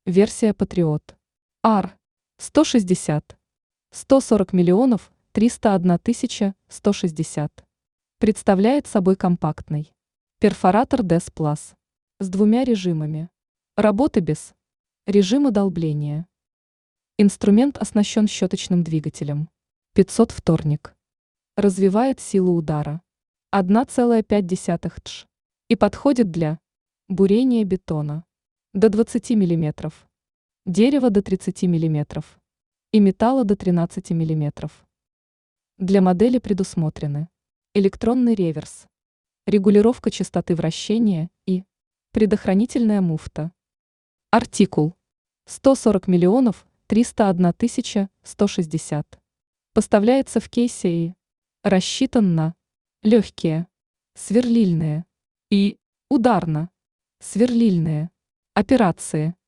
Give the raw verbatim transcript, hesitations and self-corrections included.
Версия Патриот. ар. сто шестьдесят. сто сорок миллионов триста одна тысяча сто шестьдесят. Представляет собой компактный перфоратор дэс Plus с двумя режимами работы без режима долбления. Инструмент оснащен щеточным двигателем. пятьсот вторник. Развивает силу удара одна целая пять десятых тш и подходит для бурения бетона до двадцати миллиметров, дерева до тридцати миллиметров и металла до тринадцати миллиметров. Для модели предусмотрены электронный реверс, регулировка частоты вращения и предохранительная муфта. Артикул сто сорок миллионов триста одна тысяча сто шестьдесят. Поставляется в кейсе и рассчитан на легкие, сверлильные и ударно-сверлильные операции.